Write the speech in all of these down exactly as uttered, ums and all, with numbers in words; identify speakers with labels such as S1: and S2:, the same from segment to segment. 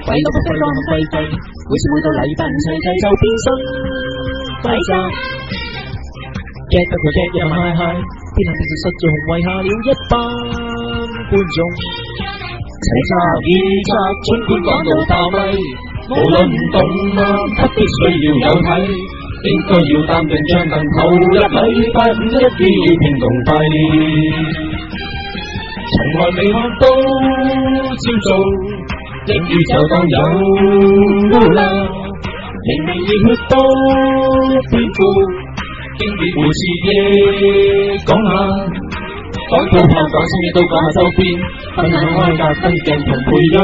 S1: 為到不飛浪費費，每次每到禮拜五齊齊就變身廢柴。get 得佢 get 一晚 high high， 天下變實實在紅為下了一班觀眾，齊插耳插，儘管講到爆咪，無論動漫不必須要有睇，應該要擔定將近投入禮拜五一啲片動費。從來未看到朝早，影宇宙當有啦，明明熱血都變酷，經典故事嘢講下，講到炮講聲亦都講下周邊，分享開格分鏡同配音，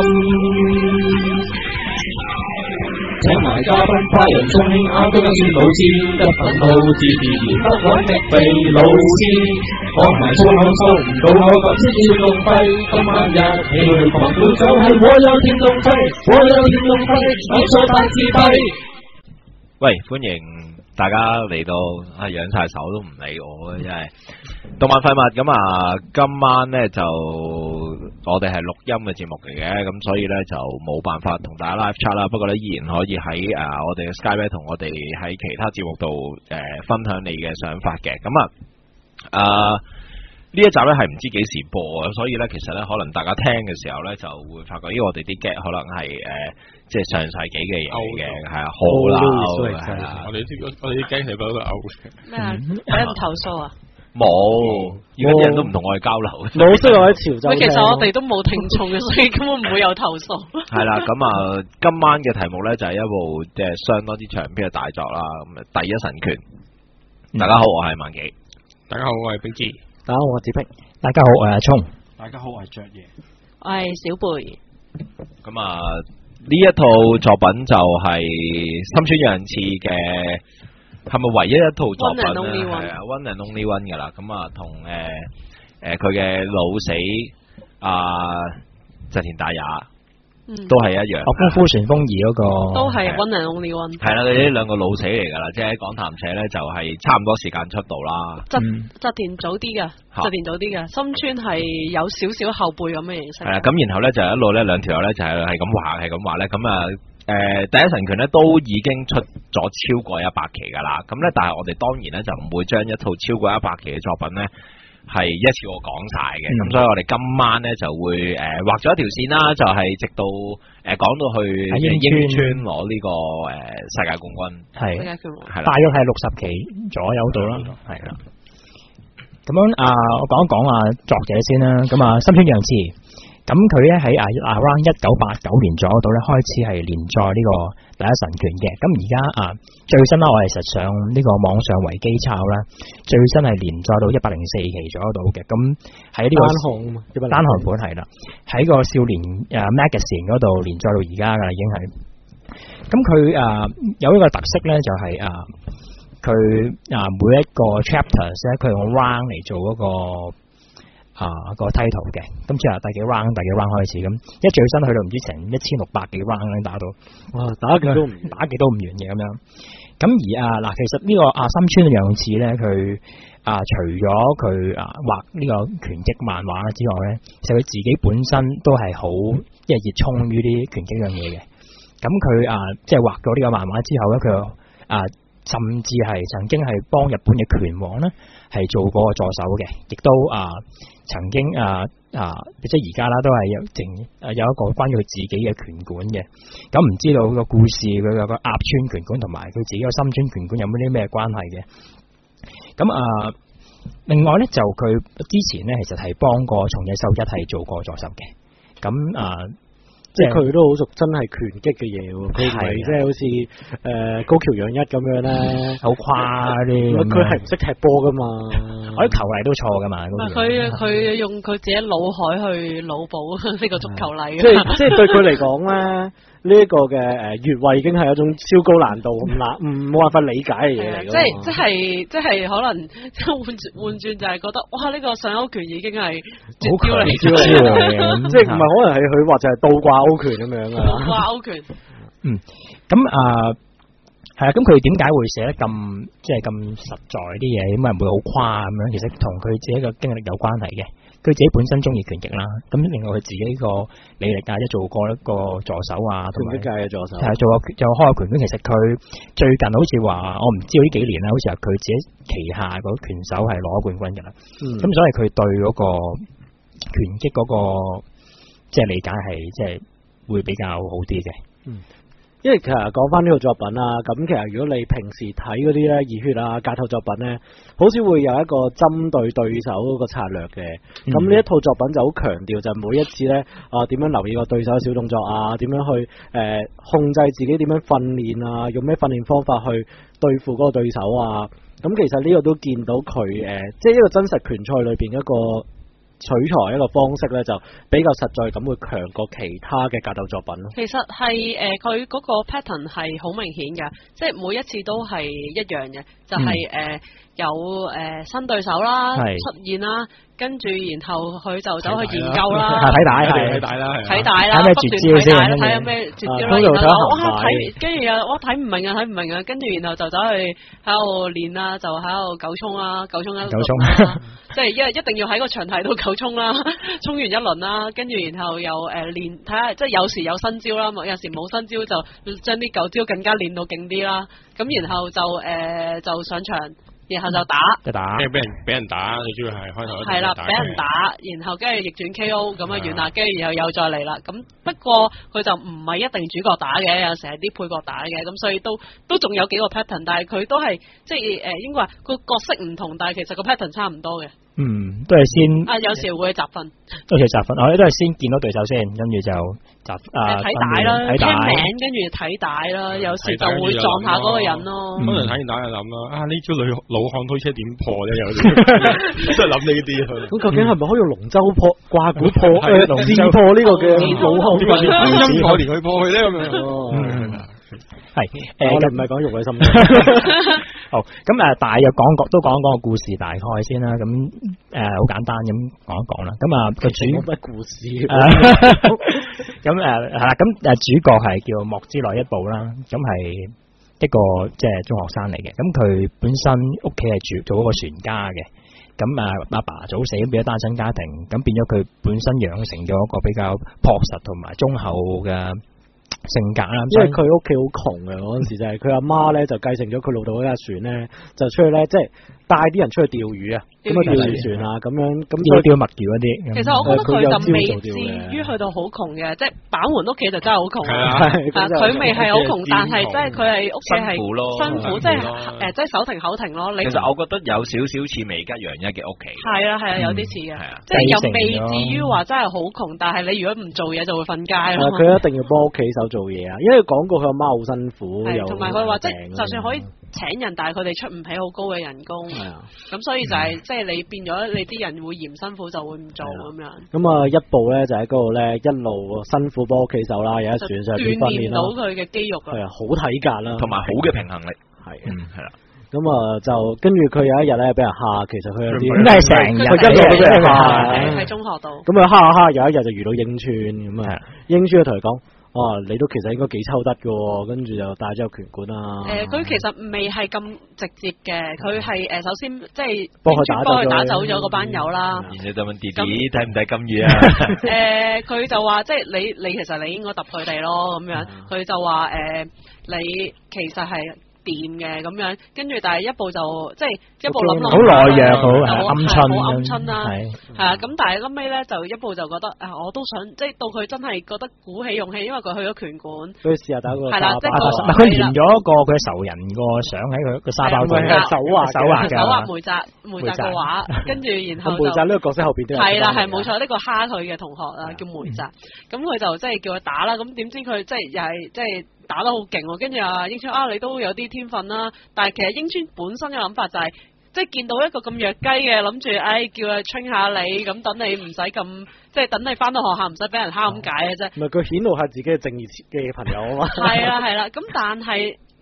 S1: 請埋嘉賓派人送慶亞都跟算老師，一份好自自然不穩的肥老師，講埋粗口收唔到我咁先至動費，今晚一起去狂歡就係我有天動費，我有天動費，我錯大自閉。
S2: 喂，歡迎大家嚟到啊，養晒手都唔理我嘅，真係動漫廢物咁啊！今晚咧就我哋係錄音嘅節目嚟嘅，咁所以咧就冇辦法同大家 live chat 啦。不過咧依然可以喺誒、啊、我哋嘅 Skype 同我哋喺其他節目度誒、呃、分享你嘅想法嘅。咁啊啊呢一集咧係唔知幾時播啊，所以咧其實咧可能大家聽嘅時候咧就會發覺，因為我哋啲 get 可能係誒、呃、即係上世紀嘅嘢嘅，係啊，好啦，係啊，
S3: 我哋啲我哋啲 get 係嗰個嘔
S4: 咩啊？有人投訴啊？
S2: 冇，而家啲人都唔同我哋交流。
S5: 冇識我喺潮州。
S4: 其實我哋都冇聽眾嘅，所以根本唔會有投訴。
S2: 係啦，咁啊，今晚嘅題目咧就係一部即係相當之長篇嘅大作啦。咁第一神拳，大家好，我係萬幾。
S3: 大家好，我係冰芝。
S5: 大家好，我係子碧。大家好，我係阿聰。
S3: 大家好，我係雀爺。
S4: 我係小貝。
S2: 咁啊，呢一套作品就係深川洋次嘅。係咪唯一一套作品咧？係啊 ，One and Only One 噶啦。咁啊，同誒誒佢嘅老死啊澤田大也，嗯、都係一樣。哦，
S5: 功夫旋風二嗰個
S4: 都係 One and Only One。係
S2: 啦，佢呢兩個老死嚟噶啦，即係喺講談社咧就係差唔多時間出道啦。
S4: 澤澤田早啲嘅，澤田早啲嘅，深川係有少少後輩咁嘅形式。係啦，
S2: 咁然後咧就一路咧兩條友咧就係係咁話係咁話咧，咁啊。誒、呃，第一神拳咧都已經出咗超過一百期噶啦，咁咧但係我哋當然咧就唔會將一套超過一百期嘅作品咧係一次過講晒嘅，咁、嗯、所以我哋今晚咧就會誒畫咗一條線啦，就係、是、直到誒講、呃、到去英川攞呢個誒、呃、世界冠軍，係係啦，大約係六十期左右度啦，係啦。咁樣啊，我講一講啊作者先啦，咁啊深川洋次。咁佢咧喺啊 around 一九八九年左右度咧開始係連載呢個第一神拳嘅，咁而家啊最新啦，我係實上呢個網上維基抄啦，最新係連載到一百零四期左右度嘅，咁喺呢個單行單行本係啦，喺個少年誒 magazine 嗰度連載到而家噶啦已經係，咁佢誒有一個特色咧就係啊佢啊每一個 chapters 咧佢用 round 嚟做嗰個。啊個 title 嘅，今次啊第幾 round 第幾 round 開始咁，一最新去到唔知成一千六百幾 round 咧打到，哇打極都唔打極都唔完嘅咁樣。咁而啊嗱，其實呢個啊深川洋次咧，佢啊除咗佢啊畫呢個拳擊漫畫之外咧，其實佢自己本身都係好即係熱衷於啲拳擊樣嘢嘅。咁佢啊即係畫咗呢個漫畫之後咧，佢啊甚至係曾經係幫日本嘅拳王咧係做過助手嘅，亦都啊。曾經啊啊，即係而家啦，都係有整誒有一個關於佢自己嘅拳館嘅。咁唔知道個故事佢有個鴨川拳館同埋佢自己個深川拳館有冇啲咩關係嘅？咁啊，另外咧就佢之前咧其實係幫過松野秀一係做過助手嘅。咁啊。即係佢都好熟，真係拳擊嘅嘢喎。佢唔係即係好似誒高橋陽一咁樣咧，好誇啲。佢係唔識踢波噶嘛？我啲球例都錯噶嘛。
S4: 佢佢用佢自己腦海去腦補呢個足球例。
S5: 即係即係對佢嚟講咧，呢一個嘅誒越位已經係一種超高難度咁難，唔冇辦法理解嘅嘢嚟。
S4: 即係即係即係可能換轉換轉就係覺得哇呢個上勾拳已經係絕招嚟，
S5: 即係唔係可能係佢或者係倒掛勾拳咁樣啊？倒掛
S4: 勾拳。
S5: 嗯，咁啊係啊，咁佢點解會寫得咁即係咁實在啲嘢？咁啊唔會好誇咁樣？其實同佢自己嘅經歷有關係嘅。
S1: 佢自己本身中意拳擊啦，咁另外佢自己個履歷啊，即係做過一個助手啊，同埋
S5: 拳擊界嘅助手，
S1: 係做過就開過拳館。其實佢最近好似話，我唔知道呢幾年啦，好似話佢自己旗下嗰拳手係攞冠軍㗎啦。咁、嗯、所以佢對嗰個拳擊嗰、嗰個即係理解係即係會比較好啲嘅。嗯。
S5: 因為其實講翻呢個作品啊，咁其實如果你平時睇嗰啲咧熱血啊格鬥作品咧，好少會有一個針對對手嗰個策略嘅。咁呢、嗯、一套作品就好強調就每一次咧啊點樣留意個對手嘅小動作啊，點樣去誒、呃、控制自己點樣訓練啊，用咩訓練方法去對付嗰個對手啊。咁其實呢個都見到佢誒、呃，即係一個真實拳賽裏邊一個取材一個方式咧，就比較實在咁會強過其他嘅格鬥作品咯。
S4: 其實係誒佢嗰個 pattern 係好明顯嘅，即係每一次都係一樣嘅，就係、是、誒、嗯呃、有誒、呃、新對手啦出現啦。跟住，然後佢就走去研究啦，
S1: 睇帶，睇帶啦，
S4: 睇帶啦，不斷睇帶啦，睇下咩絕招啦。然後哇睇，跟住又我睇唔明啊，睇唔明啊。跟住然後就走去喺度練啦，就喺度九衝啦，九衝一輪啦，即係一一定要喺個場睇到九衝啦，衝完一輪啦，跟住然後又誒練睇下，即係有時有新招啦，有時冇新招就將啲舊招更加練到勁啲啦。咁然後就誒、呃、就上場。然後就打，
S3: 就打，跟住俾人俾人打，最主要係開頭係
S4: 啦，俾人打，然後跟住逆轉 K O 咁啊完啦，跟住然後又再嚟啦。咁不過佢就唔係一定主角打嘅，有時係啲配角打嘅，咁所以都都仲有幾個 pattern， 但係佢都係即係誒應該話個角色唔同，但係其實個 pattern 差唔多嘅。嗯，
S1: 都係先
S4: 啊，有時會集訓，
S1: 有時集訓，我哋都係先見到對手先，跟住就集啊
S4: 睇帶啦，聽名跟住睇帶啦，有時就會撞下嗰個人咯。
S3: 可能睇完帶就諗啦，啊呢招女老漢推車點破啫？有啲都係諗呢啲。
S5: 咁究竟係咪可以用龍舟破掛鼓破誒龍劍破呢個嘅老漢？點解音破連佢破去咧咁樣？
S1: 係誒，
S5: 我哋唔係講肉嘅心。
S1: 好，咁誒，大約講講都講講個故事大概先啦。咁誒，好簡單咁講一講啦。咁啊，個主
S5: 冇乜故事。
S1: 咁誒係啦，咁誒主角係叫莫之內一步啦。咁係一個即係中學生嚟嘅。咁佢本身屋企係住做一個船家嘅。咁啊，阿爸早死，咁變咗單親家庭。咁變咗佢本身養成咗一個比較樸實同埋忠厚嘅性格啦，
S5: 因為佢屋企好窮嘅嗰陣時，就係佢阿媽咧就繼承咗佢老豆嗰架船咧，就出去咧即係帶啲人出去釣魚啊，咁啊釣魚船啊咁樣，咁
S1: 釣釣墨魚嗰啲。
S4: 其實我覺得佢就未至於去到好窮嘅，即係板門屋企就真係好窮啊。佢未係好窮，但係即係佢係屋企係辛苦咯，辛苦即係誒即係手停口停咯。
S2: 其實我覺得有少少似微吉洋一嘅屋企。係
S4: 啊係啊，有啲似嘅，即係又未至於話真係好窮，但係你如果唔做嘢就會瞓街咯。
S5: 佢一定要幫屋企手做嘢啊，因為講過佢阿媽好辛苦，
S4: 同埋佢話即係就算可以請人，但係佢哋出唔起好高嘅人工。係啊，咁所以就係即係你變咗你啲人會嫌辛苦就會唔做咁樣。咁啊
S5: 一步咧就喺嗰度咧一路辛苦幫屋企手啦，有一船上邊訓練
S4: 到佢嘅肌肉啊，
S5: 係啊，好體格啦，
S2: 同埋好嘅平衡力。
S5: 係
S2: 嗯係啦。
S5: 咁啊就跟住佢有一日咧俾人蝦，其實佢有啲
S1: 咁係成日
S5: 佢一路都俾人蝦
S4: 喺中學度。
S5: 咁啊蝦下蝦，有一日就遇到英川咁啊，英川就同佢講。哦，你都其實應該幾抽得嘅，跟住就帶咗個拳館啊。誒、呃，
S4: 佢其實未係咁直接嘅，佢係誒首先即係
S5: 幫佢打，
S4: 打走咗嗰班友啦。
S2: 然後就問弟弟睇唔睇金魚啊？
S4: 誒、呃，佢就話即係你你其實你應該揼佢哋咯咁樣，佢、嗯、就話誒、呃、你其實係掂嘅咁樣，跟住但係一步就即係一步諗諗
S1: 好內弱，好鵪鶉，
S4: 好鵪鶉啦，係啊，咁但係後尾咧就一步就覺得啊，我都想即係到佢真係覺得鼓起勇氣，因為佢去咗拳館，
S5: 佢試下打個
S4: 係啦，即係
S1: 佢連咗個佢仇人個相喺佢個沙包度，
S5: 手畫
S1: 手畫
S4: 手畫梅澤梅澤嘅畫，跟住然後
S5: 梅澤呢個角色後邊都
S4: 係啦，係冇錯，呢個蝦佢嘅同學啊叫梅澤，咁佢就即係叫佢打啦，咁點知佢即係又係即係。打得好勁喎，跟住啊英川啊你都有啲天分啦，但係其實英川本身嘅諗法就係、是，即係見到一個咁弱雞嘅，諗住誒叫佢 train 下你，咁等你唔使咁，即係等你翻到學校唔使俾人蝦咁解嘅啫。
S5: 唔係佢顯露下自己嘅正義嘅朋友啊嘛。
S4: 係啦係啦，咁但係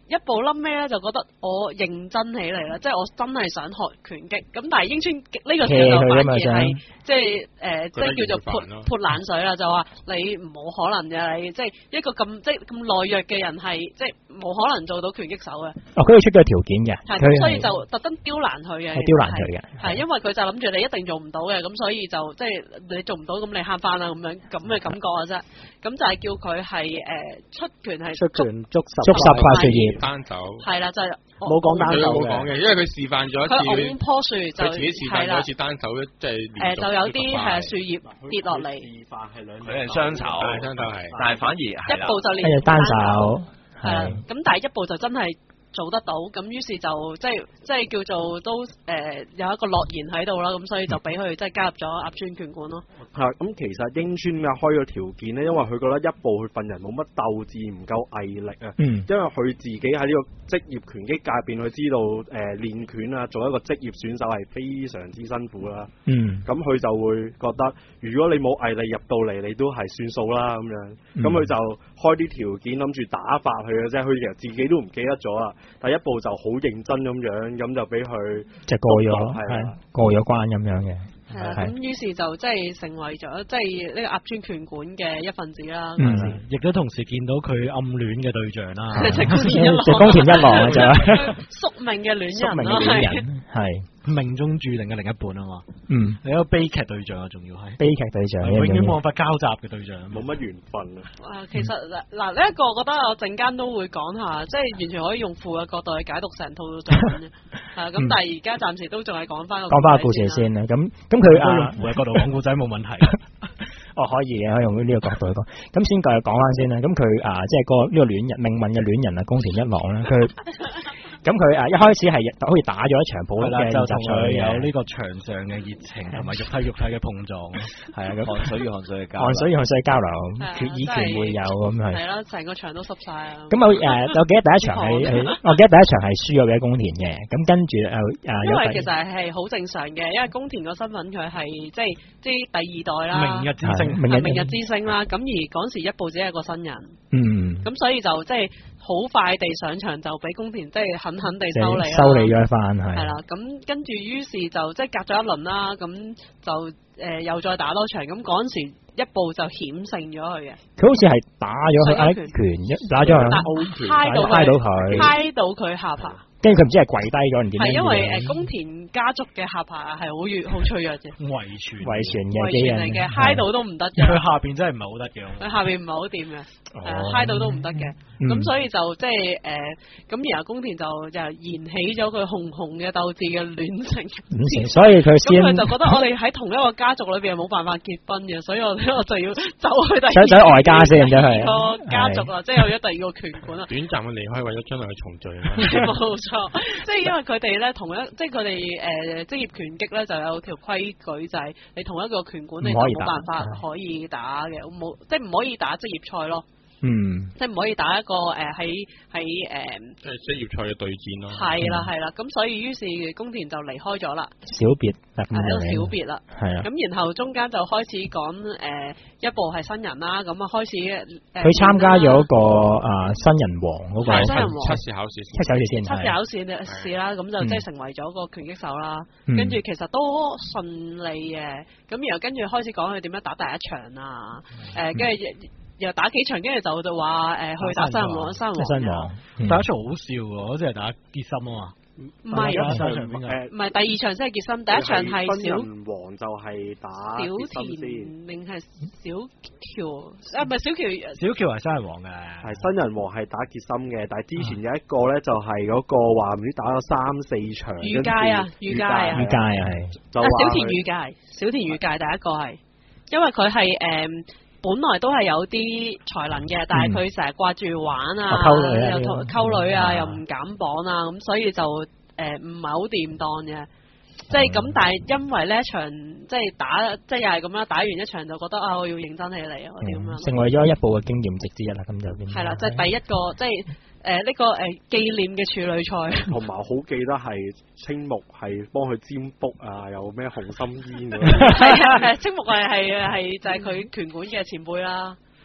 S4: 一步冧尾咧就覺得我認真起嚟啦，即係我真係想學拳擊。咁但係英川呢個時候就反而係即係誒，即係叫做潑潑冷水啦，就話你冇可能嘅，你即係一個咁即係咁懦弱嘅人係即係冇可能做到拳擊手嘅。
S1: 哦，佢要出嘅條件嘅，
S4: 係咁，所以就特登刁難佢嘅，
S1: 係刁難佢嘅，
S4: 係因為佢就諗住你一定做唔到嘅，咁所以就即係你做唔到，咁你慳翻啦咁樣咁嘅感覺嘅啫。咁就係叫佢係誒出拳係
S5: 出拳捉十
S1: 捉十塊樹葉
S3: 單手，
S4: 係啦，就係
S5: 冇講單手
S3: 冇講嘅，因為佢示範咗一次，
S4: 佢拱棵樹就
S3: 佢自己示範咗一次單手，即係
S4: 誒就有啲係樹葉跌落嚟，
S5: 示範係兩
S2: 佢係雙手，
S3: 雙手係，
S2: 但係反而
S4: 一步就練
S1: 單手，
S4: 係啦，咁但係一步就真係做得到，咁於是就即係即係叫做都誒、呃、有一個諾言喺度啦，咁所以就俾佢即係加入咗鴨川拳館咯。
S5: 係咁其實英川啊開個條件咧，因為佢覺得一步佢份人冇乜鬥志，唔夠毅力啊。嗯。因為佢自己喺呢個職業拳擊界邊，佢知道誒、呃、練拳啊，做一個職業選手係非常之辛苦啦。嗯。咁佢就會覺得，如果你冇毅力入到嚟，你都係算數啦咁樣。咁佢、嗯、就開啲條件，諗住打發佢嘅啫。佢其實自己都唔記得咗啦。第一步就好認真咁樣，咁就俾佢
S1: 即係過咗，係過咗關咁樣嘅。
S4: 係啊，咁於是就即係成為咗即係呢個鴨川拳館嘅一份子啦。
S5: 嗯，亦都同時見到佢暗戀嘅對象啦，
S4: 即係宮田一郎，
S1: 即係宮田一郎就
S4: 宿命嘅戀人，
S1: 宿命嘅戀人係。
S5: 命中注定嘅另一半啊嘛，
S1: 嗯，
S5: 你一個悲劇對象啊，仲要係
S1: 悲劇對象，
S5: 永遠冇辦法交集嘅對象，冇乜緣分啊。
S4: 啊，其實嗱呢一個，我覺得我陣間都會講下，即係完全可以用負嘅角度去解讀成套作品嘅，係咁，但係而家暫時都仲係講翻個
S1: 講翻個故事先啦。咁咁佢
S5: 用負嘅角度講故仔冇問題。
S1: 哦，可以嘅，可以用呢個角度去講。咁先繼續講翻先啦。咁佢啊，即係個呢個戀人命運嘅戀人啊，宮田一郎咧，佢。咁佢啊一開始係好似打咗一場普通嘅
S5: 就同佢有呢個場上嘅熱情同埋肉體肉體嘅碰撞，係啊，咁汗水與汗水嘅交流，汗水與汗水嘅交流，決以拳會友咁係。係啦，
S4: 成個場都濕晒啊！
S1: 咁我誒，我記得第一場係我記得第一場係輸咗俾宮田嘅，咁跟住誒誒，
S4: 因為其實係好正常嘅，因為宮田個身份佢係即係即係第二代啦，
S5: 明日之星，
S4: 明日明日之星啦。咁而嗰時一步只係一個新人，
S1: 嗯，
S4: 咁所以就即係好快地上場就俾宮田即係狠狠地收你。
S1: 收你咗一番係，
S4: 係啦，咁跟住於是就即係隔咗一輪啦，咁就誒、呃、又再打多場，咁嗰陣時一步就險勝咗佢嘅。
S1: 佢好似係打咗佢一拳，打咗佢，
S4: 揩到
S1: 揩到佢，
S4: 揩到佢下巴。
S1: 跟住佢唔知係跪低咗定點樣？係
S4: 因為誒宮田家族嘅下巴係好弱、好脆弱嘅，
S5: 遺傳
S1: 遺傳嘅
S4: 遺傳嚟嘅，揩到都唔得嘅。
S5: 佢下邊真係唔係好得嘅，
S4: 佢下邊唔係好掂嘅，誒揩到都唔得嘅。咁所以就即係誒，咁然後宮田就就燃起咗佢熊熊嘅鬥志嘅戀情。
S1: 所以佢先
S4: 咁佢就覺得我哋喺同一個家族裏邊係冇辦法結婚嘅，所以我我就要走去第二
S1: 走外家先，真係
S4: 個家族啦，即係有咗第二個拳館啦。
S3: 短暫嘅離開，為咗將來嘅重聚。
S4: 冇錯。即係因為佢哋咧同一，即係佢哋誒職業拳擊咧就有條規矩，就係你同一個拳館你就冇辦法可以打嘅，冇即係唔可以打職業賽咯。嗯，即係唔可以打一個誒喺喺誒
S3: 即係職業賽嘅對戰咯。
S4: 係啦係啦，咁所以於是宮田就離開咗啦。
S1: 小別係
S4: 一個小別啦。
S1: 係啊。
S4: 咁然後中間就開始講誒一部係新人啦，咁啊開始
S1: 佢參加咗個啊新人王嗰個
S4: 新人王
S3: 測試考試，
S1: 測試考試先，
S4: 測試考試試啦，咁就即係成為咗個拳擊手啦。跟住其實都順利嘅，咁然後跟住開始講佢點樣打第一場啊，誒跟住。又打幾場，跟住就就話誒去打新人王，新人王。
S1: 新人王
S5: 第一場好笑喎，好似係打結心啊嘛。
S4: 唔係，
S5: 第一場邊個？
S4: 唔係第二場先係結心，第一場係小
S5: 新人王就係打
S4: 小田定係小喬？啊唔係小喬，
S5: 小喬係新人王嘅。
S6: 係新人王係打結心嘅，但係之前有一個咧就係嗰個話唔知打咗三四場。
S4: 羽界啊，羽界啊，
S1: 羽界啊係。
S4: 啊小田羽界，小田羽界第一個係，因為佢係誒。本來都係有啲才能嘅，但係佢成日掛住玩啊，
S1: 嗯、
S4: 又同溝女啊，又唔減磅啊，咁所以就誒唔係好掂當嘅。即係咁，但係因為呢一場即係打，即係又係咁樣打完一場就覺得啊，我要認真起嚟啊，我點樣？
S1: 成為咗一步嘅經驗值之一啦，咁就變。係啦，
S4: 即係第一個，即係誒呢個誒紀念嘅處女賽。
S6: 同埋好記得係青木係幫佢占卜啊，有咩紅心煙咁。
S4: 係啊，青木係係係就係佢拳館嘅前輩啦。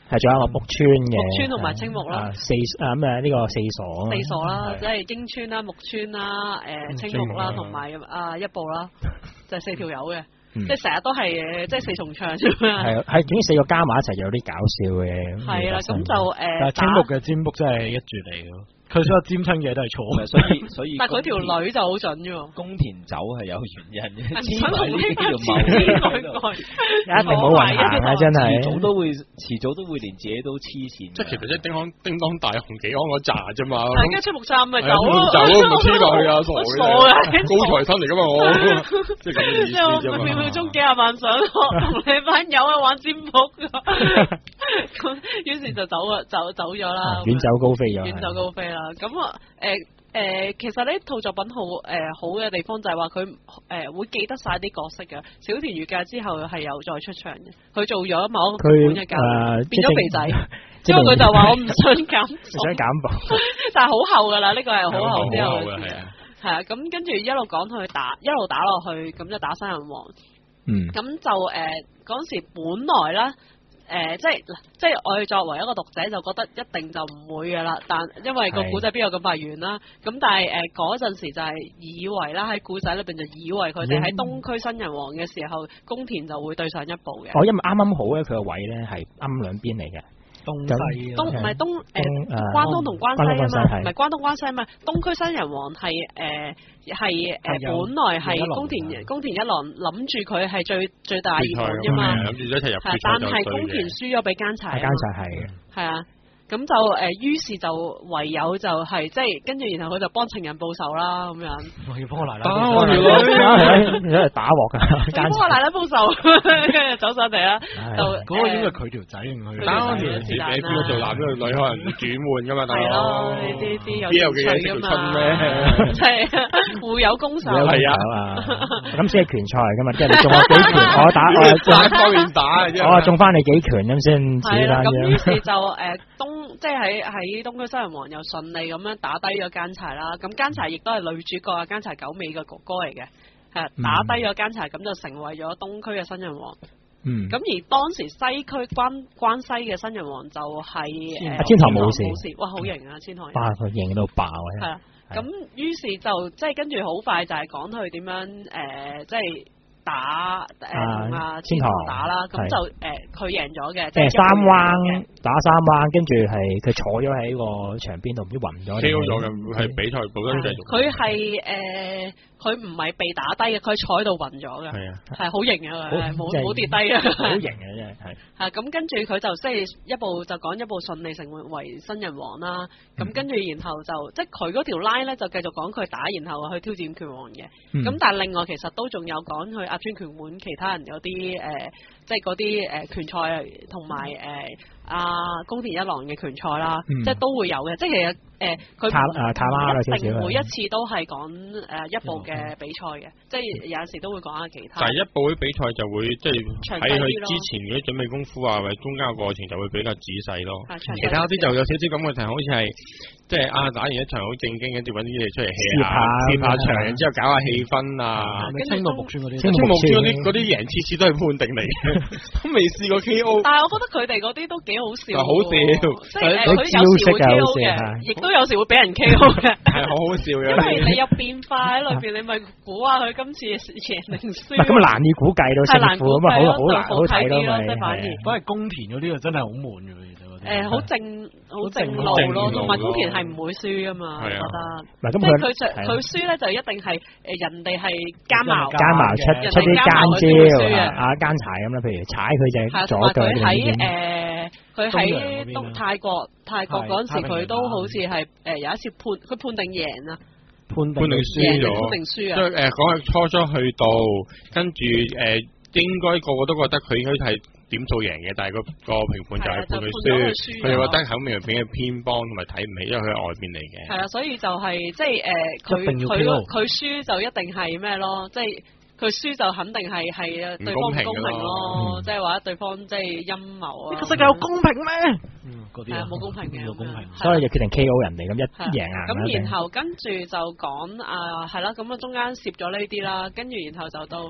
S1: 係仲有一個木村嘅，
S4: 木村同埋青木啦，
S1: 四啊咁啊呢個四所，
S4: 四所啦，即係櫻村啦、木村啦、誒青木啦，同埋啊一部啦，就係四條友嘅。即係成日都係即係四重唱啫嘛。係
S1: 係，總之四個加埋一齊有啲搞笑嘅。
S4: 係啦，咁就誒。
S3: 但係青木嘅占卜真係一絕嚟咯。佢所有占親嘅都係錯，
S2: 所以所以。
S4: 但係佢條女就好準啫喎。
S2: 宮田走係有原因嘅，黐埋呢條毛
S1: 一定冇運行啊！真係，
S2: 遲早都會，遲早都會連自己都黐線。
S3: 即係其實即係叮當叮當大雄幾安嗰扎啫嘛。
S4: 係跟住出木杉咪走咯，
S3: 走咯，咪黐落去啊！傻
S4: 嘅，傻嘅，
S3: 高材生嚟噶嘛我。即係咁嘅意思啫嘛。
S4: 秒秒鐘幾廿萬上學，同你班友啊玩占卜㗎。咁於是就走啊，走走咗啦。
S1: 遠走高飛咗。
S4: 遠走高飛啦。咁啊，誒誒，其實呢套作品好誒好嘅地方就係話佢誒會記得晒啲角色嘅。小田裕介之後係有再出場嘅，佢做咗某一個本嘅教，變咗肥仔，因為佢就話我唔想減，
S1: 唔想減磅，
S4: 但係好後噶啦，呢個係好後之後嘅事。
S3: 係啊，
S4: 係啊，咁跟住一路講佢打，一路打落去，咁就打新人王。
S1: 嗯，
S4: 咁就誒嗰陣時本來啦。誒、呃，即係即係我哋作為一個讀者就覺得一定就唔會嘅啦，但因為個古仔邊有咁快完啦，咁但係誒嗰陣時就係以為啦，喺古仔裏邊就以為佢哋喺東區新人王嘅時候，宮田就會對上一步嘅。
S1: 哦，因為啱啱好咧，佢個位咧係啱兩邊嚟嘅。
S5: 東西
S4: 東唔係東誒關東同關西啊嘛，唔係關東關西啊嘛，東區新人王係誒係誒本來係宮田宮田一郎諗住佢係最最大熱門啫嘛，
S3: 諗住一齊入決賽，
S4: 但係宮田輸咗俾奸柴，
S1: 奸柴係嘅，
S4: 係啊。咁就誒，於是就唯有就係即係跟住，然後佢就幫情人報仇啦，咁樣。
S5: 我要幫我奶奶
S3: 打我條女，
S1: 你喺度打鑊㗎。
S4: 要幫我奶奶報仇，跟住走上嚟啦。就
S5: 嗰個應該係佢條仔定佢？
S3: 打我條女，你邊個做男邊個女，可能轉換㗎嘛，大佬。
S4: 係咯，呢啲啲有
S3: 嘅嘢㗎嘛。
S4: 即係互有攻守。
S3: 係啊。
S1: 咁先係拳賽㗎嘛，即係你中我幾拳，我打我
S3: 單方面打，
S1: 我中翻你幾拳咁先。
S4: 係啦，咁於是就誒東。即係喺喺東區新人王又順利咁樣打低咗奸柴啦，咁奸柴亦都係女主角啊，奸柴久美嘅哥哥嚟嘅，係打低咗奸柴，咁就成為咗東區嘅新人王。
S1: 嗯，
S4: 咁而當時西區關關西嘅新人王就係誒
S1: 千堂武士，
S4: 哇好型啊千堂！
S1: 哇佢型到爆啊！
S4: 係啊，咁於是就即係跟住好快就係講佢點樣誒，即係。打誒同阿千堂打啦，咁就誒佢贏咗嘅，即係
S1: 三彎打三彎，跟住係佢坐咗喺個場邊度，唔知暈咗。
S3: K O 咗嘅，係比賽本身繼續。
S4: 佢係誒，佢唔係被打低嘅，佢坐喺度暈咗嘅。係啊，係好型嘅，冇冇跌低嘅。
S1: 好型嘅真係係。係
S4: 咁跟住佢就即係一步就講一步順利成為新人王啦。咁跟住然後就即係佢嗰條 line 咧就繼續講佢打，然後去挑戰拳王嘅。咁但係另外其實都仲有講佢。阿川拳館其他人有啲誒、呃，即係嗰啲誒拳賽同埋誒阿宮田一郎嘅拳賽啦，嗯、即係都會有嘅。即係其實誒佢唔一定每一次都係講誒、呃、一部嘅比賽嘅，嗯、即係有陣時都會講下其他。
S3: 但係一部啲比賽就會即係喺佢之前嗰啲準備功夫啊，或者中間嘅過程就會比較仔細咯。其他啲就有少少咁嘅題，好似係即係啊打完一場好正經，跟住揾啲嘢出嚟 hea 下，貼下場，然之後搞下氣氛啊。
S5: 青木木村嗰啲，
S3: 青木木村嗰啲嗰啲贏次次都係判定嚟嘅，都未試過 K O。
S4: 但係我覺得佢哋嗰啲都幾好笑。
S3: 好笑，
S4: 即係佢有時會 K O 嘅，亦都有時會俾人 K O 嘅，
S3: 係好好笑嘅。
S4: 因為你有變化喺裏邊，你咪估下佢今次贏定輸。
S1: 咁啊難以估計到勝負咁啊，好好難好睇咯，
S4: 即係反而。
S5: 反而宮田嗰啲啊真係好悶嘅，其實嗰啲。誒，
S4: 好正好正路咯，同埋宮田係唔會輸噶嘛，我覺得。即係佢佢輸咧就一定係誒人哋係奸茅
S1: 奸茅出出啲奸招啊奸柴咁啦，譬如踩佢隻左腳。
S4: 佢喺誒佢喺東泰國泰國嗰陣時，佢都好似係誒有一次判佢判定贏啊，
S3: 判定輸咗，
S4: 判定輸啊。
S3: 即係誒講係初初去到，跟住誒應該個個都覺得佢應該係點數贏嘅，但係個個評判就係判佢輸，佢哋覺得口面入邊嘅偏幫同埋睇唔起，因為佢係外邊嚟嘅。
S4: 係啊，所以就係即係誒佢佢佢輸就一定係咩咯？即係佢輸就肯定係係啊對方唔公平咯，即係或者對方即係陰謀啊！
S5: 呢個世界有公平咩？
S4: 嗯，嗰啲係冇公平嘅，
S5: 冇公平，
S1: 所以就決定 K O 人哋咁一贏硬。
S4: 咁然後跟住就講啊係啦，咁啊中間攝咗呢啲啦，跟住然後就到。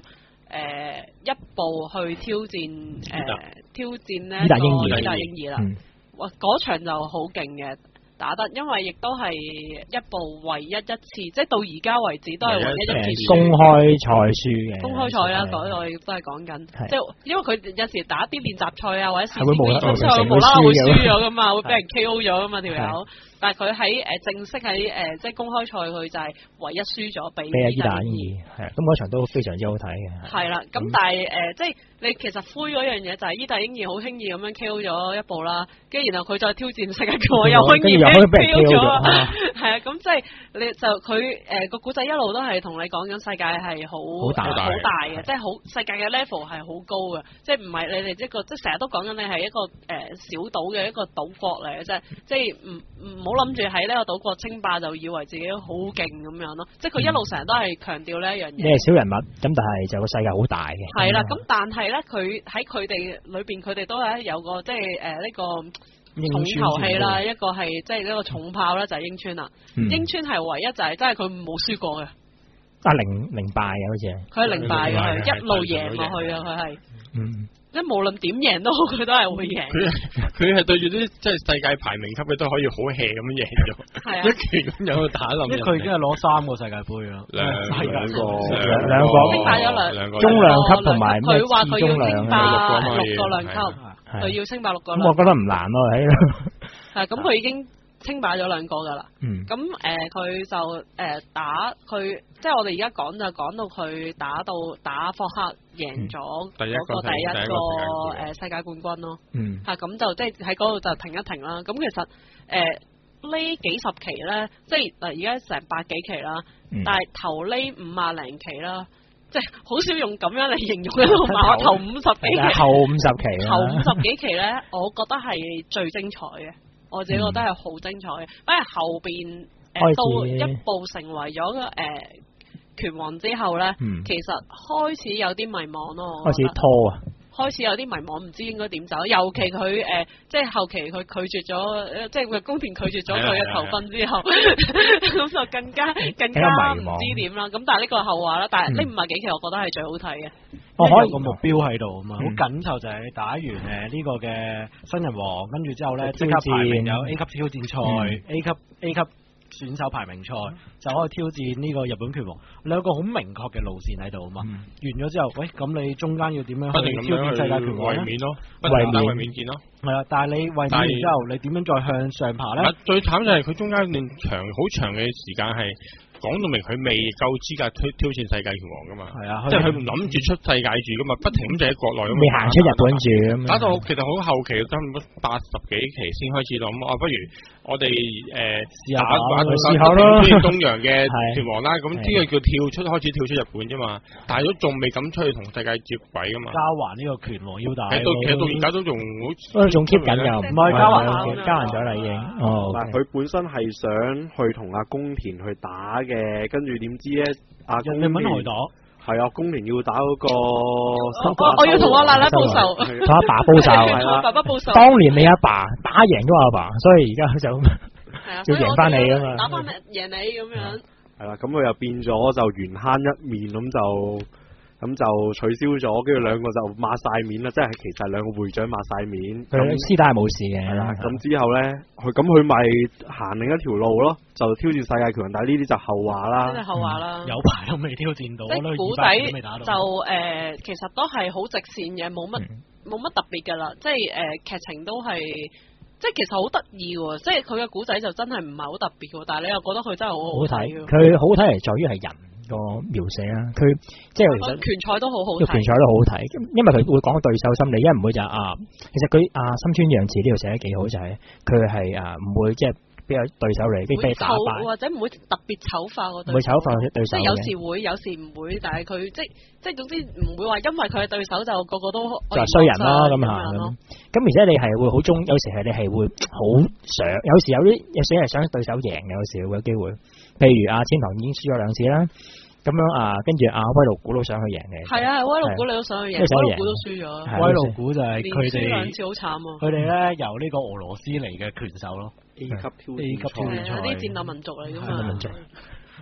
S4: 誒一步去挑戰誒、呃、挑戰呢
S1: 伊達英二
S4: 伊達英二啦。哇！嗰場就好勁嘅。打得，因為亦都係一部唯一一次，即係到而家為止都係唯一一次
S1: 公開賽輸嘅。
S4: 公開賽啦，嗰度亦都係講緊，即係因為佢有時打啲練習賽啊，或者試試練習賽，無啦啦會輸咗噶嘛，會俾人 K O 咗噶嘛條友。但係佢喺誒正式喺誒即係公開賽，佢就係唯一輸咗俾伊達英二，
S1: 係咁嗰場都非常之好睇嘅。
S4: 係啦，咁但係誒即係你其實灰嗰樣嘢就係伊達英二好輕易咁樣 K O 咗一步啦，跟住然後佢再挑戰世界冠軍又輕易俾 K O 咗，係啊，咁即係你就佢誒個古仔一路都係同你講緊世界係好好大好大嘅，即係好世界嘅 level 係好高嘅，即係唔係你哋一個即係成日都講緊你係一個誒小島嘅一個島國嚟嘅啫，即係唔唔好諗住喺呢個島國稱霸就以為自己好勁咁樣咯，即係佢一路成日都係強調呢一樣嘢。你
S1: 係小人物，咁但係就個世界好大嘅。
S4: 係啦，咁但係咧，佢喺佢哋裏邊，佢哋都係有個即係誒呢個重頭戲啦，一個係即係一個重炮咧，就係櫻川啦。櫻川係唯一就係真係佢冇輸過嘅。
S1: 啊零零敗嘅好似。佢
S4: 係零敗嘅，佢一路贏落去啊！佢係。
S1: 嗯。
S4: 即係無論點贏都好，佢都係會贏。
S3: 佢係對住啲即係世界排名級嘅都可以好 hea 咁樣贏咗，
S4: 係啊，
S3: 一拳咁有打冧。
S5: 因為佢已經係攞三個世界盃啦，
S3: 兩兩個
S1: 兩個
S4: 稱霸咗兩
S1: 中量級同埋
S4: 佢話佢要稱霸
S3: 六
S4: 個量級，佢要稱霸六個。
S1: 咁我覺得唔難咯，喺度。
S4: 係咁，佢已經稱霸咗兩個㗎啦。
S1: 嗯。咁
S4: 誒，佢就誒打佢，即係我哋而家講就講到佢打到打霍克贏咗嗰個第一個誒世界冠軍咯。
S1: 嗯。
S4: 嚇咁就即係喺嗰度就停一停啦。咁其實誒呢幾十期咧，即係嗱而家成百幾期啦，但係頭呢五啊零期啦。即係好少用咁樣嚟形容一個馬，頭五十幾期，
S1: 後五十期，
S4: 後五十幾期咧，我覺得係最精彩嘅，我自己覺得係好精彩嘅。不過後邊誒到一步成為咗誒、呃、拳王之後咧，嗯、其實開始有啲迷茫咯，
S1: 開始拖啊。
S4: 開始有啲迷茫，唔知應該點走。尤其佢誒、呃，即係後期佢拒絕咗，即係佢宮田拒絕咗佢嘅求婚之後，咁就更加更加唔知點啦。咁但係呢個係後話啦。但係呢五十幾期，我覺得係最好睇嘅。
S5: 我可以個目標喺度啊嘛，好緊湊就係你打完誒呢個嘅新人王，跟住之後咧即刻排名有 A 級挑戰賽、嗯、A 級 A 級選手排名賽，就可以挑戰呢個日本拳王。你有個好明確嘅路線喺度啊嘛。嗯、完咗之後，喂，咁你中間要點樣去挑戰世界拳王咧？
S3: 衛冕咯，衛冕衛冕戰咯。
S5: 係啊，但係你衛冕完之後，你點樣再向上爬咧？
S3: 最慘就係佢中間段長好長嘅時間係。講到明佢未夠資格挑挑戰世界拳王噶嘛，係啊，即係佢唔諗住出世界住噶嘛，不停咁就喺國內咁
S1: 未行出日本住咁，
S3: 打到其實好後期，差唔多八十幾期先開始諗，啊，不如我哋誒打打試下咯，東洋嘅拳王啦，咁呢個叫跳出開始跳出日本啫嘛，但係都仲未敢出去同世界接軌噶嘛。
S5: 交還呢個拳王腰帶，
S3: 其實到其實到而家都仲好，
S1: 仲 keep 緊㗎，唔係交還交還咗啦已經。哦，
S6: 但係佢本身係想去同阿宮田去打嘅。誒，跟住點知咧？阿宮田係啊，宮田要打嗰個，
S4: 我我要同我奶奶報仇，
S1: 同阿爸報仇，係啦，
S4: 爸爸報仇。
S1: 當年你阿爸打贏咗阿爸，所以而家就要贏翻你啊嘛，
S4: 打翻贏你咁樣。
S6: 係啦，咁佢又變咗就緣慳一面咁就。咁就取消咗，跟住兩個就抹晒面啦，即係其實兩個會長抹晒面。
S1: 佢師弟係冇事嘅。係啦，
S6: 咁之後咧，佢咁佢咪行另一條路咯，就挑戰世界拳王，但係呢啲就後話啦。
S4: 呢啲後話啦，
S5: 有排都未挑戰到。
S4: 即係古仔就誒、呃，其實都係好直線嘅，冇乜冇乜特別噶啦。即係誒，劇、呃、情都係，即係其實好得意喎。即係佢嘅古仔就真係唔係好特別嘅，但係你又覺得佢真係好好睇。佢
S1: 好睇嚟在於係人。個描寫啦，佢即係其實
S4: 拳賽都好好睇，
S1: 拳賽都好好睇，因為佢會講對手心理，因為唔會就係、啊，其實佢啊森川陽次呢度寫得幾好，就係佢係啊唔會即係邊有對手嚟，跟住俾打敗，
S4: 或者唔會特別醜化個對手，
S1: 唔會醜化對手，
S4: 即係有時會，有時唔會，但係佢即係即係總之唔會話因為佢嘅對手就個個都
S1: 就係衰人啦咁嚇，咁而且你係會好中，有時係你係會好想，有時有啲有時係想對手贏嘅，有時會有機會。譬如阿千堂已經輸咗兩次啦，咁樣啊，跟住阿威路古都想去贏嘅。係啊，
S4: 威路古你都想去贏，威路古都輸咗。
S5: 威路古就係佢哋
S4: 兩次好慘啊！
S5: 佢哋咧由呢個俄羅斯嚟嘅拳手咯 ，A 級挑 A 級挑戰賽，
S4: 啲戰鬥民族嚟㗎嘛。
S5: 戰鬥民族，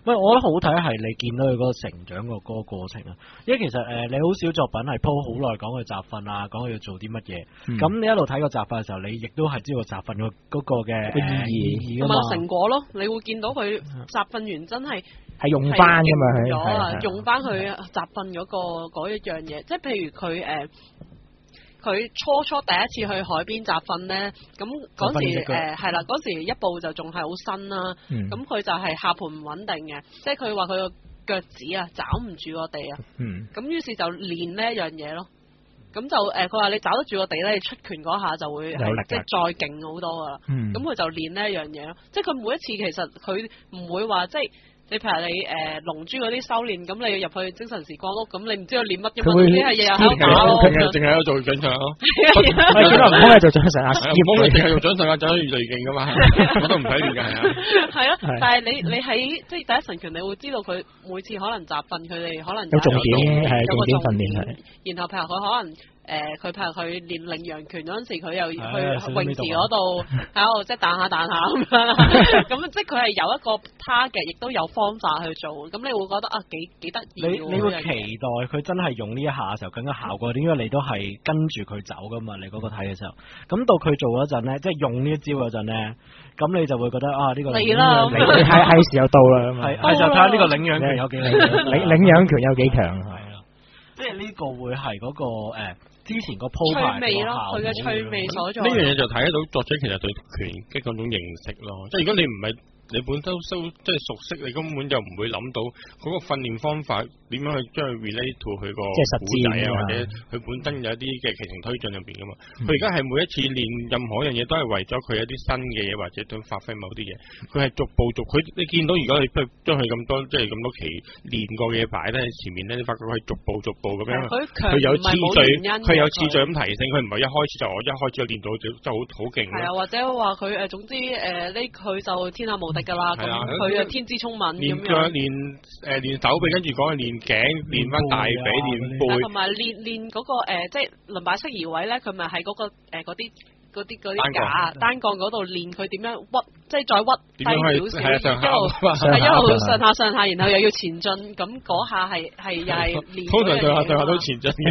S5: 喂，我覺得好睇係你見到佢嗰個成長個嗰個過程啊，因為其實誒、呃、你好少作品係鋪好耐講佢集訓啊，講佢要做啲乜嘢，咁、嗯、你一路睇個集訓嘅時候，你亦都係知道集訓個嗰個嘅意義
S4: 同埋成果咯，你會見到佢集訓完真係
S1: 係用翻㗎嘛，
S4: 咗用翻佢集訓嗰個嗰一樣嘢，即係譬如佢誒。佢初初第一次去海邊集訓咧，咁嗰時誒係啦，嗰、呃、時一步就仲係好新啦，咁、嗯、佢就係下盤唔穩定嘅，即係佢話佢個腳趾啊找唔住個地啊，咁、嗯、於是就練呢一樣嘢咯，咁就誒佢話你找得住個地咧，你出拳嗰下就會即係再勁好多噶啦，咁、嗯、佢就練呢一樣嘢咯，即係佢每一次其實佢唔會話即係。你譬如你誒龍珠嗰啲修煉，咁你入去精神時光屋，咁你唔知佢練乜嘅嘛？你係日日喺度打咯，
S3: 淨係喺度做掌上咯。
S1: 係見到唔通係做掌上啊？
S3: 唔通你淨係做掌上啊？掌越嚟越勁噶嘛？我都唔睇練㗎，係啊。係
S4: 啊，但係你你喺即係第一神拳，你會知道佢每次可能集訓，佢哋可能
S1: 有重點，係重點訓練係。
S4: 然後譬如佢可能。誒佢譬如佢練領陽拳嗰陣時，佢又去泳池嗰度喺度即係彈下彈下咁樣，咁即係佢係有一個 target，亦都有方法去做，咁你會覺得啊幾幾得意。你
S5: 你會期待佢真係用呢一下嘅時候更加效果，點解你都係跟住佢走噶嘛？你嗰個睇嘅時候，咁到佢做嗰陣咧，即係用呢一招嗰陣咧，咁你就會覺得啊呢、呢個
S4: 嚟啦，
S1: 係係時候到啦，
S5: 係係就睇下呢個領陽拳有幾領
S1: 領領陽拳有幾強，係啊，
S5: 即係呢個會係嗰、嗰個誒。呃之前個鋪排
S4: 趣味咯，佢嘅趣味所在。
S3: 呢樣嘢就睇得到作者其實對拳擊嗰種認識咯。即係如果你唔係你本身都即係熟悉，你根本就唔會諗到嗰個訓練方法點樣去將佢 relate to 佢個古仔啊，或者佢本身有一啲嘅劇情推進入邊噶嘛。佢而家係每一次練任何一樣嘢都係為咗佢一啲新嘅嘢，或者都發揮某啲嘢。佢係逐步逐佢你見到如果你將佢咁多即係咁多期練過嘅嘢擺咧喺前面咧，你發覺佢係逐步逐步咁樣，佢有次序，佢有次序咁提升，佢唔係一開始就我一開始就練到就就好好勁。係
S4: 啊，或者話佢誒總之誒呢佢就天下無敵㗎啦，咁佢啊天資聰敏咁樣。練腳練誒練手臂，跟住講係練頸，練翻大髀，練背。同埋練練嗰個誒即係輪擺式移位咧，佢咪喺嗰個誒嗰啲。嗰啲嗰啲架單槓嗰度練佢點樣屈，即係再屈低少少，一路係一路上下上下，然後又要前進，咁嗰下係係又係練。
S3: 通常上下上下都前進嘅，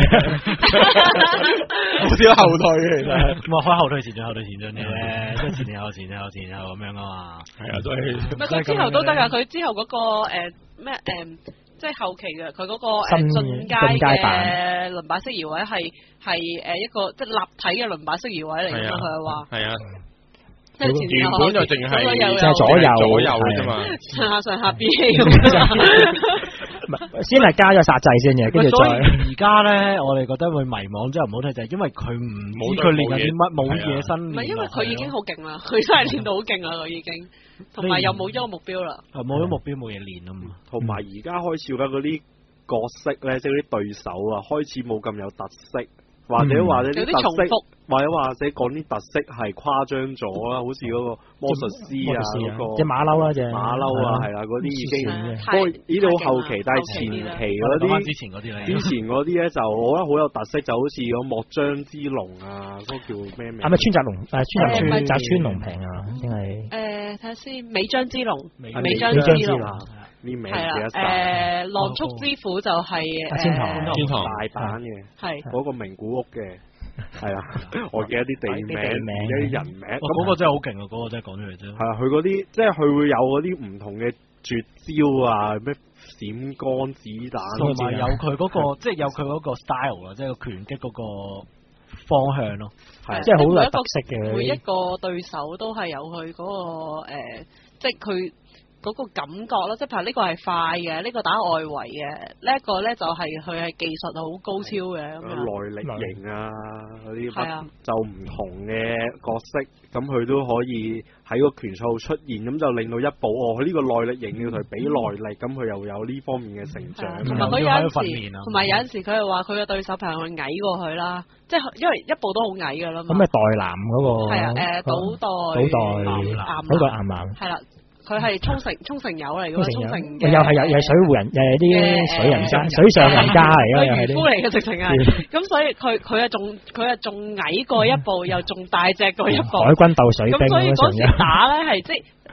S3: 好少後退嘅其實。
S5: 咁啊，開後退前進，後退前進嘅，即係前前後前前後前後咁樣啊嘛。係啊，都係。
S4: 唔係佢之後都得㗎，佢之後嗰個誒咩誒。即係後期嘅，佢嗰個誒進階嘅輪擺式移位係係誒一個即係立體嘅輪擺式移位嚟㗎嘛，佢係話。係啊。即係前
S3: 原本就淨係
S1: 即係左右
S3: 左右啫嘛，
S4: 上下上下變咁。
S1: 先係加咗殺制先嘅，跟住再。
S5: 而家咧，我哋覺得會迷惘，真係唔好睇就係因為佢唔知佢練緊啲乜，冇嘢新。
S4: 唔係因為佢已經好勁啦，佢真係練到好勁啦，佢已經。同埋又冇咗個目標啦，
S5: 冇咗目標冇嘢練啊嘛。
S6: 同埋而家開始覺得嗰啲角色咧，即係嗰啲對手啊，開始冇咁有特色，或者或者啲特色，或者或者講啲特色係誇張咗啦，好似嗰個魔術師啊，嗰個
S1: 隻馬騮啦，隻
S6: 馬騮啊，係啦，嗰啲已經，不過呢度後期，但係前期嗰啲，
S5: 之前嗰啲咧，
S6: 之前嗰啲咧就我覺得好有特色，就好似嗰莫張之龍啊，嗰個叫咩名？
S1: 係咪川澤龍？誒，川澤川澤川龍平啊，定係？
S4: 誒，睇下先，美張之龍，美張之龍。
S6: 係
S4: 啦，誒浪速之虎就係
S1: 天堂
S6: 天堂大阪嘅，
S4: 係
S6: 嗰個名古屋嘅，係啊，我記得啲地名、一啲人名，
S5: 嗰個真係好勁啊！嗰個真係講出嚟啫。
S6: 係啊，佢嗰啲即係佢會有嗰啲唔同嘅絕招啊，咩閃光子彈，
S5: 同埋有佢嗰個即係有佢嗰個 style 啊，即係個拳擊嗰個方向咯，
S1: 係即係好有特色嘅。
S4: 每一個對手都係有佢嗰個誒，即係佢。嗰個感覺咯，即係譬如呢個係快嘅，呢、呢個打外圍嘅，呢、呢、一個咧就係佢係技術好高超嘅咁樣。
S6: 耐力型啊，嗰啲乜就唔同嘅角色，咁佢都可以喺個拳賽出現，咁就令到一步哦，佢呢個耐力型要佢比耐力，咁佢又有呢方面嘅成長。
S4: 同埋佢有陣時，同埋有陣時佢係話佢嘅對手譬如佢矮過佢啦，即係因為一步都好矮㗎啦嘛。
S1: 咁咪代男嗰個？係
S4: 啊，誒倒代。
S1: 倒代。倒代岩男。係啦。
S4: 佢係沖繩沖繩友嚟嘅，沖繩嘅
S1: 又係又又係水戶人，又係啲水人家、水上人家嚟嘅，又係啲漁夫嚟嘅直情係。咁所以佢佢啊仲佢啊仲矮過一步，又仲大隻過一步。海軍鬥水兵咁，所以嗰時打咧係即係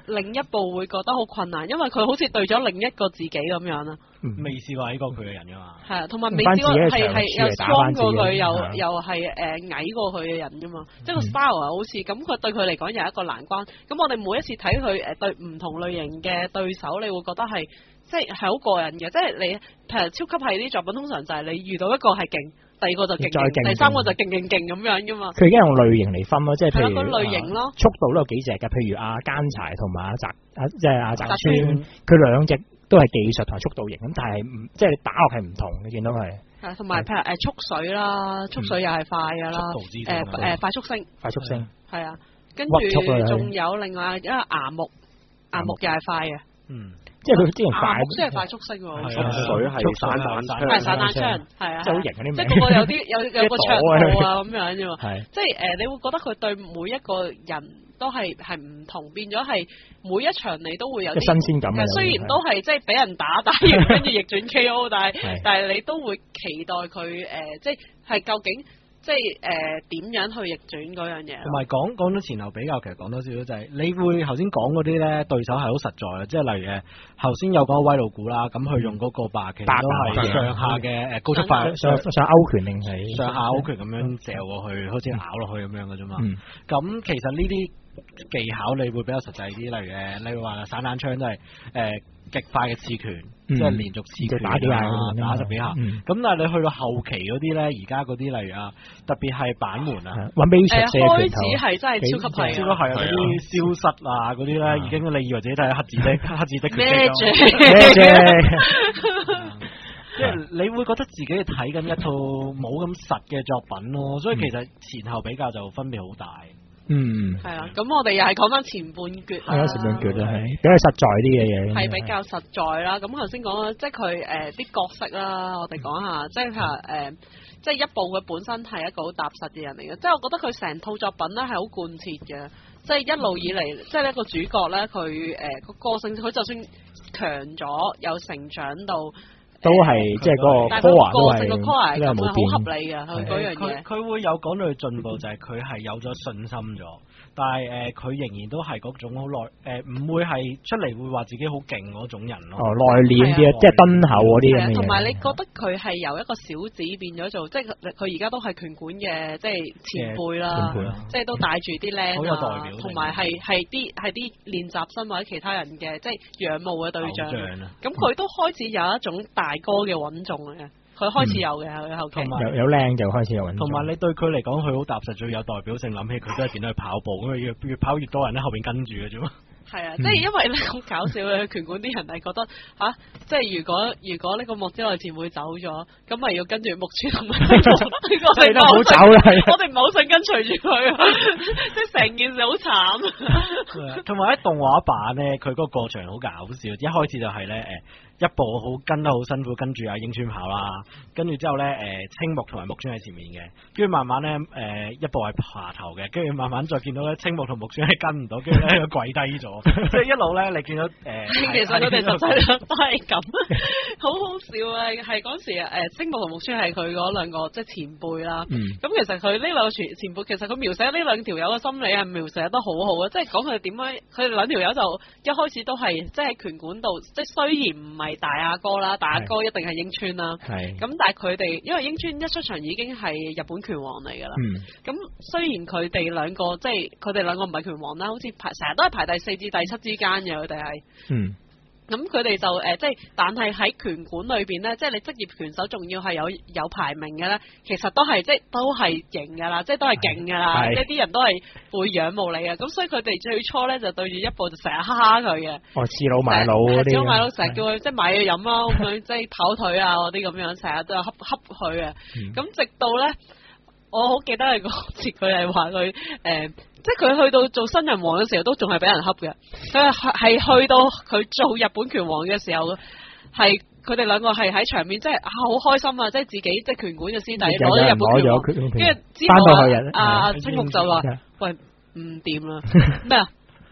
S4: 另一步會覺得好困難，因為佢好似對咗另一個自己咁樣啦。
S5: 未試過矮過佢嘅人噶嘛？係
S4: 啊，同埋未試過係係又 strong 過佢，又又係誒矮過佢嘅人噶嘛。即係個 style 啊，好似咁，佢對佢嚟講又係一個難關。咁我哋每一次睇佢誒對唔同類型嘅對手，你會覺得係即係係好過癮嘅。即係你譬如超級系啲作品，通常就係你遇到一個係勁。第二個就勁勁，第三個就勁勁勁咁樣噶嘛。
S1: 佢而家用類型嚟分咯，即係譬如
S4: 類型咯，
S1: 速度都有幾隻嘅，譬如阿奸柴同埋阿澤阿即係阿澤村，佢兩隻都係技術同埋速度型，咁但係唔即係打落係唔同嘅，見到係。係同埋譬如誒速水啦，速水又係快噶啦，誒誒快速星，快速星係啊，跟住仲有另外一個牙木，牙木又係快嘅，嗯。即係佢之前快，即係快速星喎。速水係散彈槍，係散彈槍，係啊，即係好型嗰啲名。即係個個有啲有有個長度啊咁樣啫嘛。係，即係誒，你會覺得佢對每一個人都係係唔同，變咗係每一場你都會有啲新鮮感。雖然都係即係俾人打打完跟住逆轉 K O， 但係但係你都會期待佢誒，即係係究竟。即係誒點樣去逆轉嗰樣嘢？同埋講講到前後比較，其實講多少少就係、是、你會頭先講嗰啲咧對手係好實在嘅，即係例如誒頭先有講威路古啦，咁佢用嗰個霸其實都係上下嘅誒高速快上上勾拳定係上下勾拳咁樣嚼過去，好似咬落去咁樣嘅啫嘛。咁、嗯、其實呢啲技巧你會比較實際啲，例如誒例如話散彈槍都係誒。呃極快嘅刺拳，嗯、即係連續刺拳打幾下，打十幾下。咁、嗯、但係你去到後期嗰啲咧，而家嗰啲例如啊，特別係板門啊，揾 basic 嘅拳頭，開始係真係超級係，超級係啊！嗰啲消失啊，嗰啲咧已經你以為自己睇黑子的黑子的咩啫？即係你會覺得自己睇緊一套冇咁實嘅作品咯，所以其實前後比較就分別好大。嗯，係啊，咁我哋又係講翻前半橛啦，係啊，前半橛都係比較實在啲嘅嘢，係比較實在啦。咁頭先講啦，即係佢誒啲角色啦，我哋講下，即係譬如誒，即係一部佢本身係一個好踏實嘅人嚟嘅，即係我覺得佢成套作品咧係好貫徹嘅，即係一路以嚟，即係一個主角咧，佢誒個個性，佢就算強咗，有成長到。都係即係嗰個 core 都係都係冇變，好合理嘅佢嗰樣嘢。佢佢會有講到佢進步，就係佢係有咗信心咗。但係誒，佢、呃、仍然都係嗰種好內誒，唔、呃、會係出嚟會話自己好勁嗰種人咯。哦，內斂啲，即係敦厚嗰啲咁嘅嘢。同埋你覺得佢係由一個小子變咗做，即係佢而家都係拳館嘅，即係前輩啦，即係都帶住啲靚好有代表，同埋係係啲係啲練習生或者其他人嘅，即係仰慕嘅對象。咁佢、啊、都開始有一種大哥嘅穩重嘅。佢開始有嘅，佢、嗯、後期有有靚就開始有穩重。同埋你對佢嚟講，佢好踏實，最有代表性。諗起佢都係見到佢跑步，因為越越跑越多人喺後邊跟住嘅啫嘛。係啊，即係因為咧好搞笑嘅拳館啲人係覺得吓、啊，即係如果如果呢個幕之內前輩走咗，咁咪要跟住木村同埋呢個我哋唔好走啦，我哋唔好想跟隨住佢，即係成件事好慘。同埋喺動畫版咧，佢嗰個過場好搞笑，一開始就係咧誒。一步好跟得好辛苦，跟住阿英村跑啦，跟住之後咧，誒、呃、青木同埋木村喺前面嘅，跟住慢慢咧，誒、呃、一步係爬頭嘅，跟住慢慢再見到咧，青木同木村係跟唔到，跟住咧跪低咗，即係一路咧，你見到誒，呃、其實佢哋實際都係咁，好好笑啊！係嗰時誒、呃，青木同木村係佢嗰兩個即係前輩啦，咁、嗯、其實佢呢兩個前前輩，其實佢描寫呢兩條友嘅心理係描寫得好好嘅，即係講佢哋點樣，佢哋兩條友就一開始都係即係拳館度，即係雖然唔係。大阿哥啦，大阿哥一定係英村啦。係咁，但係佢哋因為英村一出場已經係日本拳王嚟㗎啦。咁、嗯、雖然佢哋兩個即係佢哋兩個唔係拳王啦，好似排成日都係排第四至第七之間嘅，佢哋係。嗯。咁佢哋就誒、呃，即係但係喺拳館裏邊咧，即係你職業拳手仲要係有有排名嘅咧，其實都係即係都係型㗎啦，即係都係勁㗎啦，即係啲人都係會仰慕你嘅。咁所以佢哋最初咧就對住一步就成日蝦蝦佢嘅。哦，恃老賣老嗰啲。恃老賣老，成日叫佢即係買嘢飲啦，咁樣即係跑腿啊嗰啲咁樣，成日都有恰恰佢嘅。咁、嗯、直到咧，我好記得係嗰次佢係話佢誒。呃即係佢去到做新人王嘅時候，都仲係俾人恰嘅。佢係去到佢做日本拳王嘅時候，係佢哋兩個係喺場面，即係啊好開心啊！即係自己即係拳館嘅師弟攞咗日本拳王，跟住之後啊，阿青木就話：喂，唔掂啦咩啊？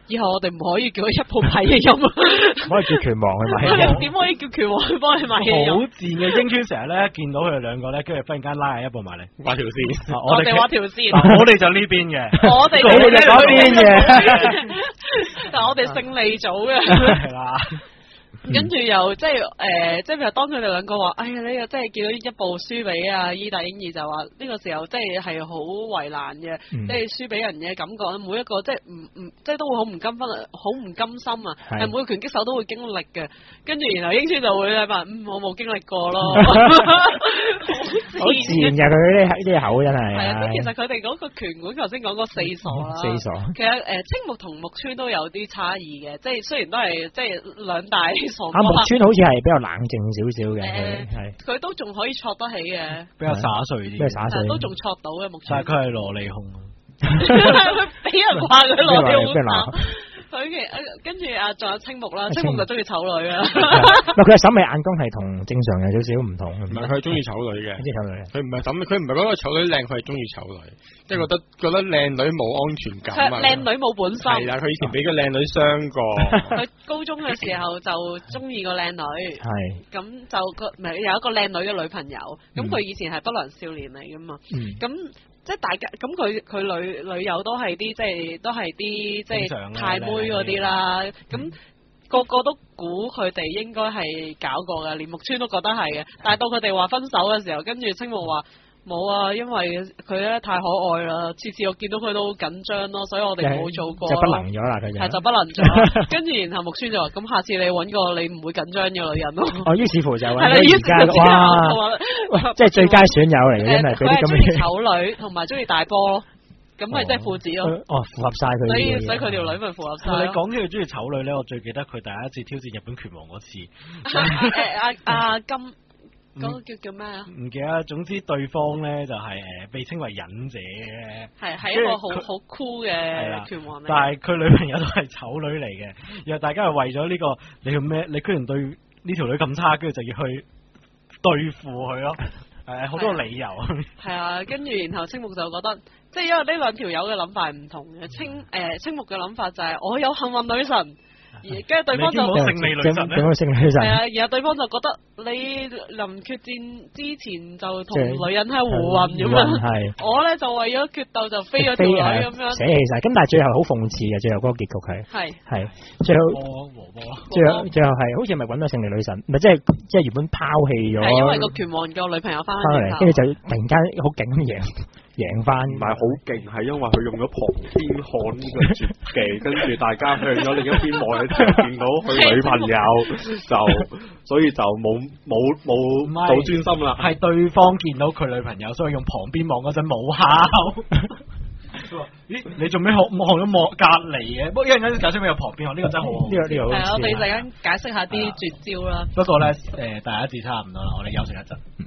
S4: 以後我哋唔可以叫佢一步買嘢飲，
S7: 唔可以叫拳王去買嘢飲。
S4: 點可以叫拳王去幫你買嘢飲？
S5: 好賤嘅，英村成日咧見到佢哋兩個咧，跟住忽然間拉下一步埋嚟
S3: 畫條線，
S5: 我
S4: 哋畫條線，
S5: 我哋就呢邊嘅，
S4: 我哋
S5: 就嗰邊
S4: 嘅，但係我哋勝利組嘅，
S5: 係啦。
S4: 跟住又即係誒，即係譬如當佢哋兩個話，哎呀，你又真係見到一步輸俾啊伊達英二，就話呢個時候即係係好為難嘅，即係輸俾人嘅感覺，每一個即係唔唔即係都會好唔甘分，好唔甘心啊！係每個拳擊手都會經歷嘅，跟住然後英村就會咧話，嗯，我冇經歷過咯，
S7: 好自然嘅佢呢啲口真係。
S4: 係啊，即其實佢哋嗰個拳館頭先講過四所啦，
S7: 四所。其
S4: 實誒青木同木村都有啲差異嘅，即係雖然都係即係兩大。
S7: 阿木村好似係比較冷靜少少嘅，係
S4: 佢都仲可以挫得起嘅，
S5: 比較灑碎啲，
S7: 比較灑碎，
S4: 都仲挫到嘅木村。
S5: 但係佢係蘿莉控，
S4: 佢俾人話佢蘿莉控。佢嘅跟住啊，仲有青木啦，青木就中意醜女啊。
S7: 唔係佢嘅審美眼光係同正常有少少唔同。
S3: 唔係佢係中意醜女嘅，
S7: 中意醜女。
S3: 佢唔係審，佢唔係覺得醜女靚，佢係中意醜女，即係覺得覺得靚女冇安全感啊。
S4: 靚女冇本心。
S3: 係啦，佢以前俾個靚女傷過。
S4: 佢高中嘅時候就中意個靚女。
S7: 係。
S4: 咁就個咪有一個靚女嘅女朋友，咁佢以前係不良少年嚟噶嘛。咁。即係大家咁佢佢女女友都係啲即係都係啲即係太妹嗰啲啦，咁、嗯、個個都估佢哋應該係搞過嘅，連木村都覺得係嘅，但係到佢哋話分手嘅時候，跟住青木話冇啊，因為佢咧太可愛啦，次次我見到佢都好緊張咯，所以我哋冇做過，
S7: 就不能咗啦，佢就
S4: 係就不能咗。跟住然後木村就話：咁下次你揾個你唔會緊張嘅女人咯。哦，
S7: 於是乎就揾咗而家哇，即係最佳選友嚟嘅，真係俾啲咁嘅
S4: 醜女同埋中意大波咯，咁咪即係父子咯。
S7: 哦，符合晒佢。
S4: 所以所以佢條女咪符合晒。
S5: 你講起佢中意醜女咧，我最記得佢第一次挑戰日本拳王嗰次。
S4: 誒阿阿金。嗰個叫叫咩啊？
S5: 唔記得，總之對方咧就係誒被稱為忍者嘅，
S4: 係係一個好好酷嘅拳王嚟。
S5: 但係佢女朋友都係醜女嚟嘅，然後大家係為咗呢個你叫咩？你居然對呢條女咁差，跟住就要去對付佢咯。誒好多理由。
S4: 係啊，跟住然後青木就覺得，即係因為呢兩條友嘅諗法係唔同嘅。青誒青木嘅諗法就係我有幸運女神。而跟住對方就
S5: 勝利女神咧，
S7: 勝利女神
S4: 係啊，然後對方就覺得你臨決戰之前就同女人喺互混咁樣，我咧就為咗決鬥就飛咗條女咁樣，
S7: 捨棄晒。咁但係最後好諷刺嘅，最後嗰個結局係係係最後最後最後係好似係咪揾到勝利女神？唔係即係即係原本拋棄咗，係因為個拳王個女朋友翻嚟，跟住就突然間好勁咁贏贏翻，
S6: 唔係好勁，係因為佢用咗旁邊看呢個絕技，跟住大家向咗另一邊望，就見到佢女朋友，就所以就冇冇冇到專心啦。
S5: 係對方見到佢女朋友，所以用旁邊望嗰陣冇效。咦？你做咩學望咗望隔離嘅？不過一陣間解釋俾我旁邊，呢、這個真係好好。呢、這個呢、這個係
S4: 我哋陣間解釋下啲絕招啦。
S5: 不過咧，誒、呃，第一節差唔多啦，我哋休息一陣。